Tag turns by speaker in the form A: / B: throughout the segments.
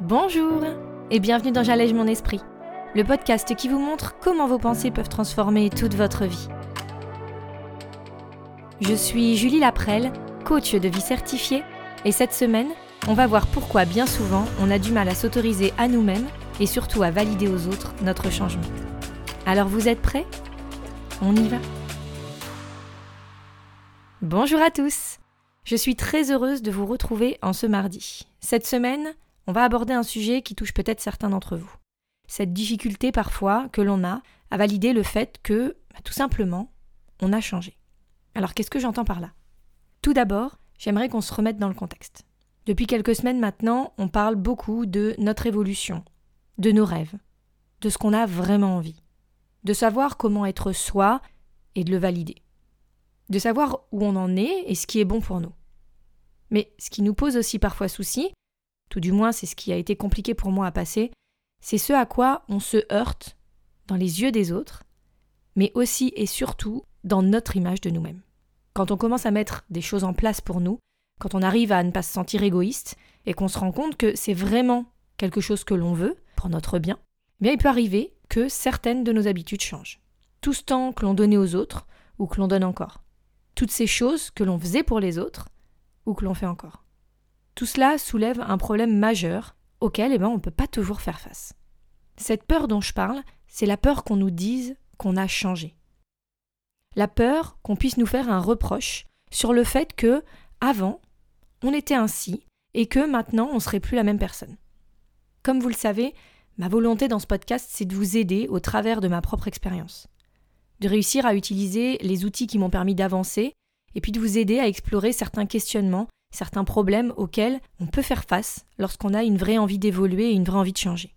A: Bonjour et bienvenue dans J'allège mon esprit, le podcast qui vous montre comment vos pensées peuvent transformer toute votre vie. Je suis Julie Laprelle, coach de vie certifiée, et cette semaine, on va voir pourquoi bien souvent on a du mal à s'autoriser à nous-mêmes et surtout à valider aux autres notre changement. Alors vous êtes prêts ? On y va ? Bonjour à tous ! Je suis très heureuse de vous retrouver en ce mardi. Cette semaine, on va aborder un sujet qui touche peut-être certains d'entre vous. Cette difficulté parfois que l'on a à valider le fait que, tout simplement, on a changé. Alors qu'est-ce que j'entends par là ? Tout d'abord, j'aimerais qu'on se remette dans le contexte. Depuis quelques semaines maintenant, on parle beaucoup de notre évolution, de nos rêves, de ce qu'on a vraiment envie, de savoir comment être soi et de le valider, de savoir où on en est et ce qui est bon pour nous. Mais ce qui nous pose aussi parfois souci, tout du moins c'est ce qui a été compliqué pour moi à passer, c'est ce à quoi on se heurte dans les yeux des autres, mais aussi et surtout dans notre image de nous-mêmes. Quand on commence à mettre des choses en place pour nous, quand on arrive à ne pas se sentir égoïste et qu'on se rend compte que c'est vraiment quelque chose que l'on veut pour notre bien, bien il peut arriver que certaines de nos habitudes changent. Tout ce temps que l'on donnait aux autres ou que l'on donne encore. Toutes ces choses que l'on faisait pour les autres ou que l'on fait encore. Tout cela soulève un problème majeur auquel on ne peut pas toujours faire face. Cette peur dont je parle, c'est la peur qu'on nous dise qu'on a changé. La peur qu'on puisse nous faire un reproche sur le fait que, avant, on était ainsi et que maintenant, on ne serait plus la même personne. Comme vous le savez, ma volonté dans ce podcast, c'est de vous aider au travers de ma propre expérience. De réussir à utiliser les outils qui m'ont permis d'avancer et puis de vous aider à explorer certains questionnements, certains problèmes auxquels on peut faire face lorsqu'on a une vraie envie d'évoluer et une vraie envie de changer.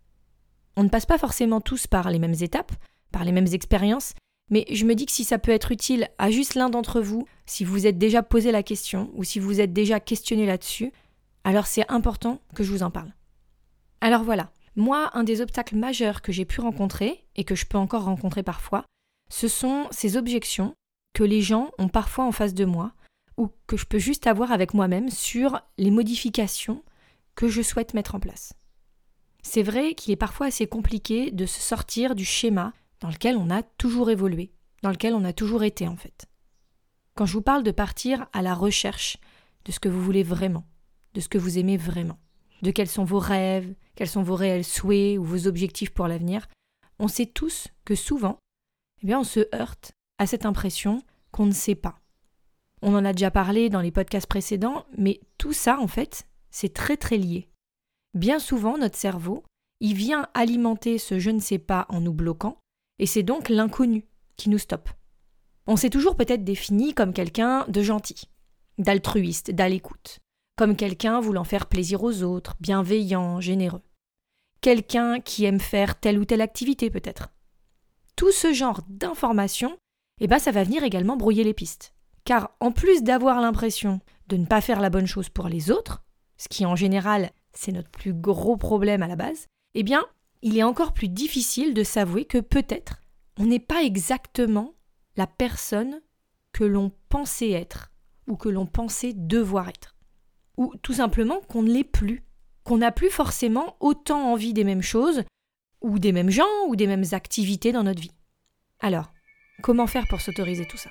A: On ne passe pas forcément tous par les mêmes étapes, par les mêmes expériences, mais je me dis que si ça peut être utile à juste l'un d'entre vous, si vous vous êtes déjà posé la question ou si vous vous êtes déjà questionné là-dessus, alors c'est important que je vous en parle. Alors voilà, moi, un des obstacles majeurs que j'ai pu rencontrer et que je peux encore rencontrer parfois, ce sont ces objections que les gens ont parfois en face de moi ou que je peux juste avoir avec moi-même sur les modifications que je souhaite mettre en place. C'est vrai qu'il est parfois assez compliqué de se sortir du schéma dans lequel on a toujours évolué, dans lequel on a toujours été en fait. Quand je vous parle de partir à la recherche de ce que vous voulez vraiment, de ce que vous aimez vraiment, de quels sont vos rêves, quels sont vos réels souhaits ou vos objectifs pour l'avenir, on sait tous que souvent, on se heurte à cette impression qu'on ne sait pas. On en a déjà parlé dans les podcasts précédents, mais tout ça, en fait, c'est très très lié. Bien souvent, notre cerveau, il vient alimenter ce « je ne sais pas » en nous bloquant, et c'est donc l'inconnu qui nous stoppe. On s'est toujours peut-être défini comme quelqu'un de gentil, d'altruiste, d'à l'écoute, comme quelqu'un voulant faire plaisir aux autres, bienveillant, généreux. Quelqu'un qui aime faire telle ou telle activité peut-être. Tout ce genre d'informations, ça va venir également brouiller les pistes. Car en plus d'avoir l'impression de ne pas faire la bonne chose pour les autres, ce qui en général, c'est notre plus gros problème à la base, il est encore plus difficile de s'avouer que peut-être on n'est pas exactement la personne que l'on pensait être ou que l'on pensait devoir être. Ou tout simplement qu'on ne l'est plus, qu'on n'a plus forcément autant envie des mêmes choses ou des mêmes gens ou des mêmes activités dans notre vie. Alors, comment faire pour s'autoriser tout ça ?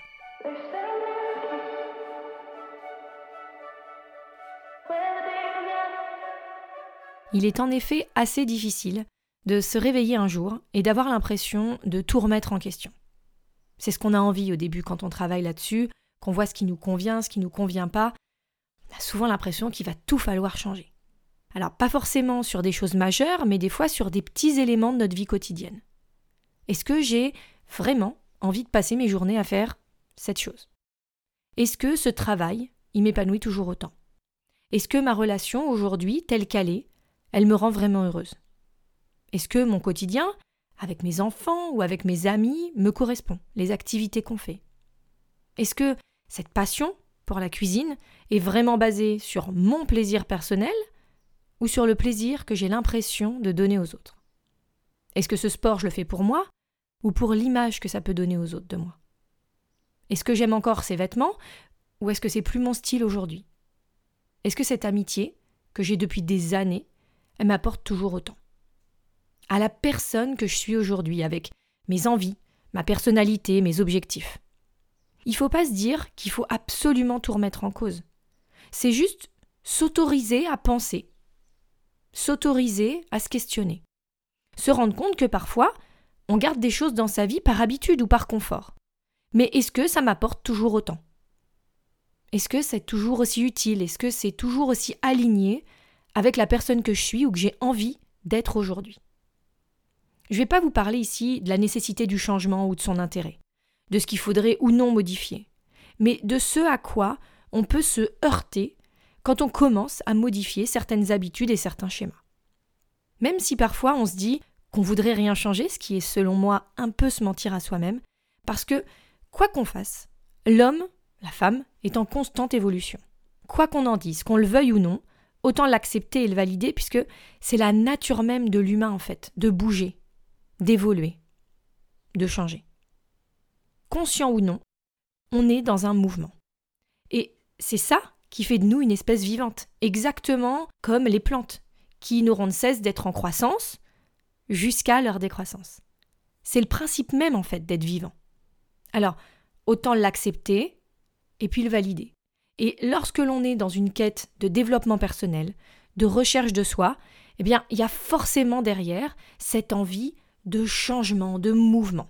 A: Il est en effet assez difficile de se réveiller un jour et d'avoir l'impression de tout remettre en question. C'est ce qu'on a envie au début quand on travaille là-dessus, qu'on voit ce qui nous convient, ce qui nous convient pas. On a souvent l'impression qu'il va tout falloir changer. Alors pas forcément sur des choses majeures, mais des fois sur des petits éléments de notre vie quotidienne. Est-ce que j'ai vraiment envie de passer mes journées à faire cette chose ? Est-ce que ce travail, il m'épanouit toujours autant ? Est-ce que ma relation aujourd'hui, telle qu'elle est, elle me rend vraiment heureuse ? Est-ce que mon quotidien, avec mes enfants ou avec mes amis, me correspond, les activités qu'on fait ? Est-ce que cette passion pour la cuisine est vraiment basée sur mon plaisir personnel ou sur le plaisir que j'ai l'impression de donner aux autres ? Est-ce que ce sport, je le fais pour moi ou pour l'image que ça peut donner aux autres de moi ? Est-ce que j'aime encore ces vêtements ou est-ce que c'est plus mon style aujourd'hui ? Est-ce que cette amitié, que j'ai depuis des années, elle m'apporte toujours autant. À la personne que je suis aujourd'hui, avec mes envies, ma personnalité, mes objectifs. Il ne faut pas se dire qu'il faut absolument tout remettre en cause. C'est juste s'autoriser à penser, s'autoriser à se questionner. Se rendre compte que parfois, on garde des choses dans sa vie par habitude ou par confort. Mais est-ce que ça m'apporte toujours autant ? Est-ce que c'est toujours aussi utile ? Est-ce que c'est toujours aussi aligné avec la personne que je suis ou que j'ai envie d'être aujourd'hui ? Je ne vais pas vous parler ici de la nécessité du changement ou de son intérêt, de ce qu'il faudrait ou non modifier, mais de ce à quoi on peut se heurter quand on commence à modifier certaines habitudes et certains schémas. Même si parfois on se dit qu'on voudrait rien changer, ce qui est selon moi un peu se mentir à soi-même, parce que quoi qu'on fasse, l'homme, la femme, est en constante évolution. Quoi qu'on en dise, qu'on le veuille ou non, autant l'accepter et le valider, puisque c'est la nature même de l'humain en fait, de bouger, d'évoluer, de changer. Conscient ou non, on est dans un mouvement. Et c'est ça qui fait de nous une espèce vivante, exactement comme les plantes, qui n'auront de cesse d'être en croissance jusqu'à leur décroissance. C'est le principe même en fait d'être vivant. Alors, autant l'accepter et puis le valider. Et lorsque l'on est dans une quête de développement personnel, de recherche de soi, eh bien, il y a forcément derrière cette envie de changement, de mouvement,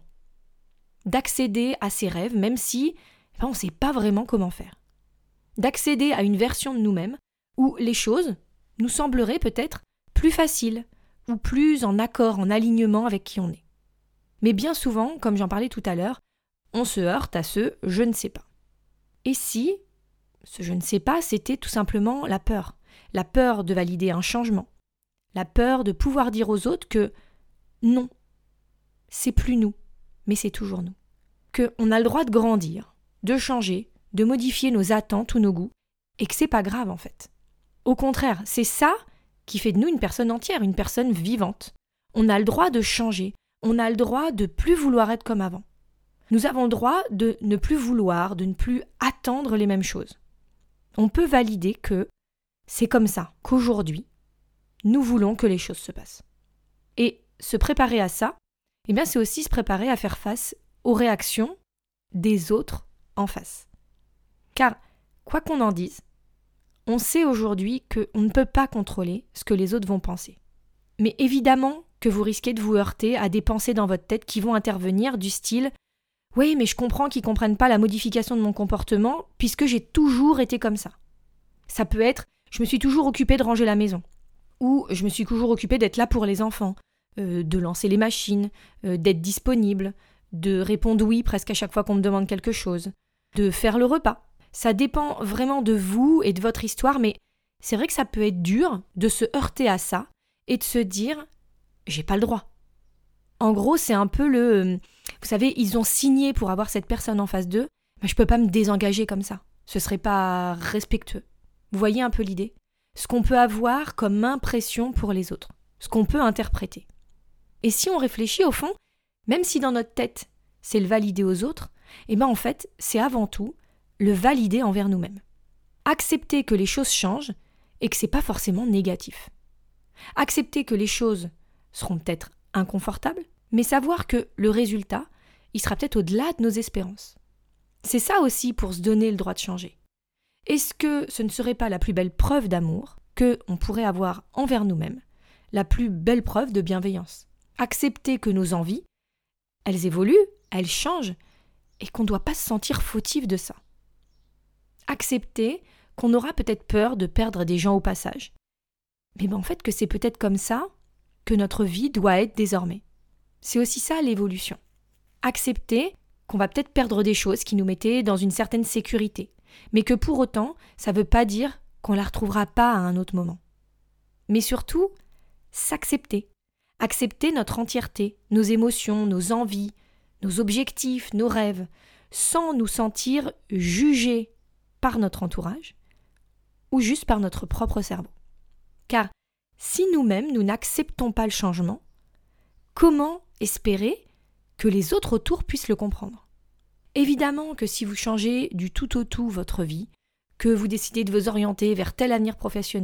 A: d'accéder à ses rêves, même si on ne sait pas vraiment comment faire. D'accéder à une version de nous-mêmes où les choses nous sembleraient peut-être plus faciles ou plus en accord, en alignement avec qui on est. Mais bien souvent, comme j'en parlais tout à l'heure, on se heurte à ce « je ne sais pas ». Et si ce « je ne sais pas », c'était tout simplement la peur de valider un changement, la peur de pouvoir dire aux autres que non, c'est plus nous, mais c'est toujours nous. Qu'on a le droit de grandir, de changer, de modifier nos attentes ou nos goûts, et que c'est pas grave en fait. Au contraire, c'est ça qui fait de nous une personne entière, une personne vivante. On a le droit de changer, on a le droit de plus vouloir être comme avant. Nous avons le droit de ne plus vouloir, de ne plus attendre les mêmes choses. On peut valider que c'est comme ça, qu'aujourd'hui, nous voulons que les choses se passent. Et se préparer à ça, eh bien c'est aussi se préparer à faire face aux réactions des autres en face. Car, quoi qu'on en dise, on sait aujourd'hui qu'on ne peut pas contrôler ce que les autres vont penser. Mais évidemment que vous risquez de vous heurter à des pensées dans votre tête qui vont intervenir du style « Oui, mais je comprends qu'ils ne comprennent pas la modification de mon comportement puisque j'ai toujours été comme ça. » Ça peut être « Je me suis toujours occupée de ranger la maison » ou « Je me suis toujours occupée d'être là pour les enfants », de lancer les machines, d'être disponible, de répondre oui presque à chaque fois qu'on me demande quelque chose, de faire le repas. Ça dépend vraiment de vous et de votre histoire, mais c'est vrai que ça peut être dur de se heurter à ça et de se dire « j'ai pas le droit ». En gros, c'est un peu vous savez, ils ont signé pour avoir cette personne en face d'eux, mais je peux pas me désengager comme ça. Ce serait pas respectueux. Vous voyez un peu l'idée ? Ce qu'on peut avoir comme impression pour les autres, ce qu'on peut interpréter. Et si on réfléchit au fond, même si dans notre tête, c'est le valider aux autres, eh bien en fait, c'est avant tout le valider envers nous-mêmes. Accepter que les choses changent et que c'est pas forcément négatif. Accepter que les choses seront peut-être inconfortables, mais savoir que le résultat, il sera peut-être au-delà de nos espérances. C'est ça aussi pour se donner le droit de changer. Est-ce que ce ne serait pas la plus belle preuve d'amour qu'on pourrait avoir envers nous-mêmes, la plus belle preuve de bienveillance ? Accepter que nos envies, elles évoluent, elles changent, et qu'on ne doit pas se sentir fautif de ça. Accepter qu'on aura peut-être peur de perdre des gens au passage. Mais en fait que c'est peut-être comme ça que notre vie doit être désormais. C'est aussi ça l'évolution. Accepter qu'on va peut-être perdre des choses qui nous mettaient dans une certaine sécurité, mais que pour autant, ça ne veut pas dire qu'on ne la retrouvera pas à un autre moment. Mais surtout, s'accepter. Accepter notre entièreté, nos émotions, nos envies, nos objectifs, nos rêves, sans nous sentir jugés par notre entourage ou juste par notre propre cerveau. Car si nous-mêmes, nous n'acceptons pas le changement, comment espérer que les autres autour puissent le comprendre ? Évidemment que si vous changez du tout au tout votre vie, que vous décidez de vous orienter vers tel avenir professionnel,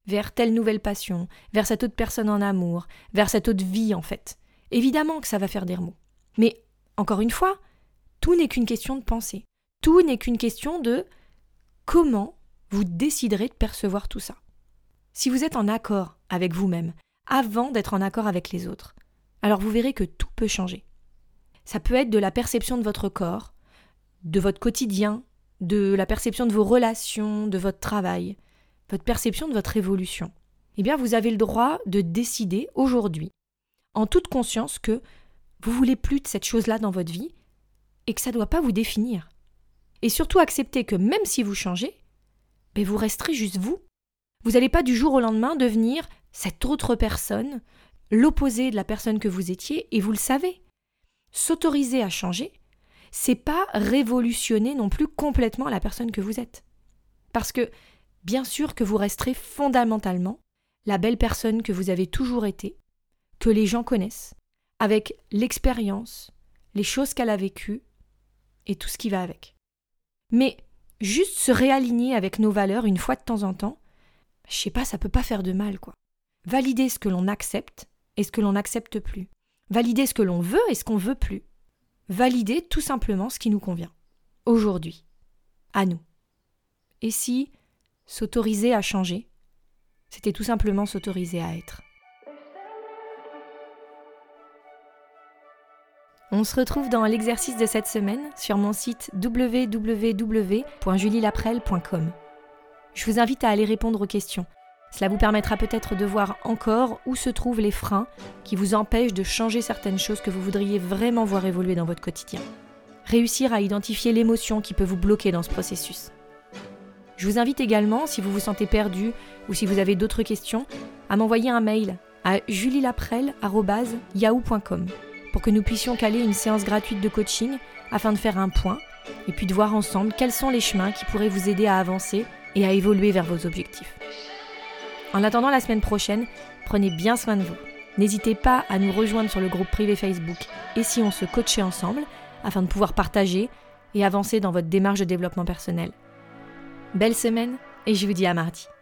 A: vers telle nouvelle passion, vers cette autre personne en amour, vers cette autre vie en fait. Évidemment que ça va faire des remous. Mais, encore une fois, tout n'est qu'une question de pensée. Tout n'est qu'une question de comment vous déciderez de percevoir tout ça. Si vous êtes en accord avec vous-même, avant d'être en accord avec les autres, alors vous verrez que tout peut changer. Ça peut être de la perception de votre corps, de votre quotidien, de la perception de vos relations, de votre travail, votre perception de votre évolution. Eh bien, vous avez le droit de décider aujourd'hui, en toute conscience, que vous voulez plus de cette chose-là dans votre vie et que ça ne doit pas vous définir. Et surtout accepter que même si vous changez, vous resterez juste vous. Vous n'allez pas du jour au lendemain devenir cette autre personne, l'opposé de la personne que vous étiez, et vous le savez. S'autoriser à changer, c'est pas révolutionner non plus complètement la personne que vous êtes. Parce que, bien sûr que vous resterez fondamentalement la belle personne que vous avez toujours été, que les gens connaissent, avec l'expérience, les choses qu'elle a vécues et tout ce qui va avec. Mais juste se réaligner avec nos valeurs une fois de temps en temps, je sais pas, ça peut pas faire de mal, quoi. Valider ce que l'on accepte et ce que l'on n'accepte plus. Valider ce que l'on veut et ce qu'on veut plus. Valider tout simplement ce qui nous convient. Aujourd'hui. À nous. Et si s'autoriser à changer, c'était tout simplement s'autoriser à être. On se retrouve dans l'exercice de cette semaine sur mon site www.julielaprelle.com. Je vous invite à aller répondre aux questions. Cela vous permettra peut-être de voir encore où se trouvent les freins qui vous empêchent de changer certaines choses que vous voudriez vraiment voir évoluer dans votre quotidien. Réussir à identifier l'émotion qui peut vous bloquer dans ce processus. Je vous invite également, si vous vous sentez perdu ou si vous avez d'autres questions, à m'envoyer un mail à julielaprelle@yahoo.com pour que nous puissions caler une séance gratuite de coaching afin de faire un point et puis de voir ensemble quels sont les chemins qui pourraient vous aider à avancer et à évoluer vers vos objectifs. En attendant la semaine prochaine, prenez bien soin de vous. N'hésitez pas à nous rejoindre sur le groupe privé Facebook Et si on se coachait ensemble afin de pouvoir partager et avancer dans votre démarche de développement personnel. Belle semaine et je vous dis à mardi.